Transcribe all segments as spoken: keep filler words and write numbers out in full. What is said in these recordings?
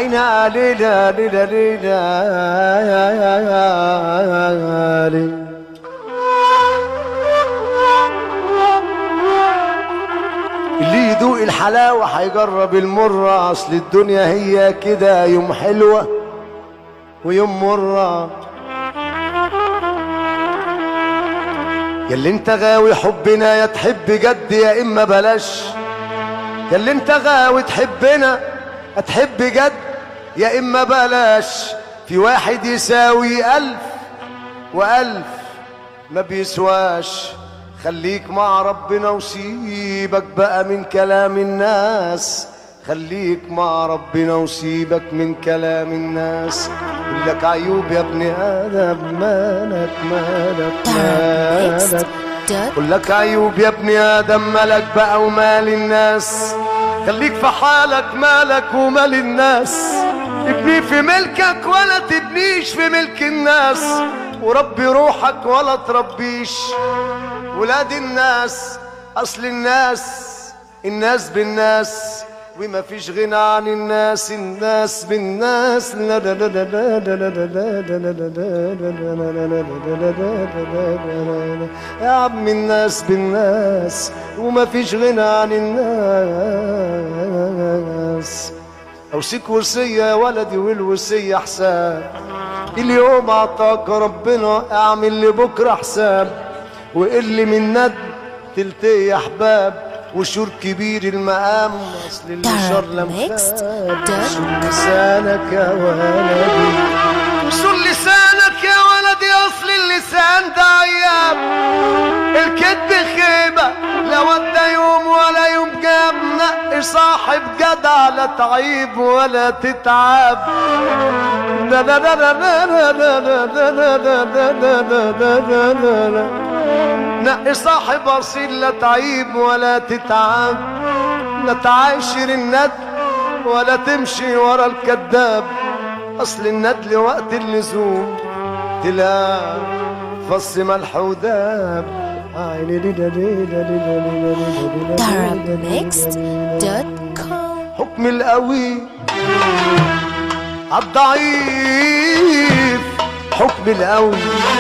عيني علينا لينا لينا اللي يدوق الحلاوة هيجرب المرة، اصل الدنيا هي كده، يوم حلوة ويوم مرة. ياللي انت غاوي حبنا يا تحب جد يا اما بلاش، ياللي انت غاوي تحبنا هتحب جد يا اما بلاش. في واحد يساوي الف والف ما بيسواش. خليك مع ربنا وسيبك بقى من كلام الناس، خليك مع ربنا وسيبك من كلام الناس. كلك عيوب يا ابن ادم، مالك مالك مالك، كلك عيوب يا ابن ادم، مالك بقى ومال الناس. خليك في حالك، مالك ومال الناس. ابني في ملكك ولا تبنيش في ملك الناس، وربي روحك ولا تربيش ولاد الناس. اصل الناس الناس بالناس وما فيش غنى عن الناس. الناس بالناس لا لا لا لا لا لا لا يا عم، الناس بالناس وما فيش غنى عن الناس. اوصيك وصية يا ولدي، والوصية حساب. اليوم عطاك ربنا، اعمل لبكرة حساب. وقل من ند تلتقي يا احباب، وشور كبير المقام. اصل اللي شر لمخاب. شور لسانك يا ولدي، شور لسانك يا ولدي، اصل اللسان ده عياب. الكذب خيبة لا ودى يوم ولا يوم جاب. نقي صاحب جدع لا تعيب ولا تتعب. لا لا لا لا لا لا لا لا لا لا. نقي صاحب اصيل لا تعيب ولا تتعب. لا تعاشر الند ولا تمشي ورا الكذاب. اصل الندل وقت اللزوم تلاقي فص ملح وداب. Darabmixed دوت كوم. حكم القوي عالضعيف، حكم القوي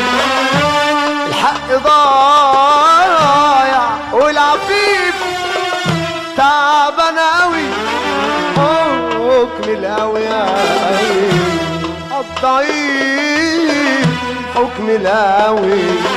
الحق ضايع والعفيف تعبان قوي. حكم القوي الضعيف، حكم القوي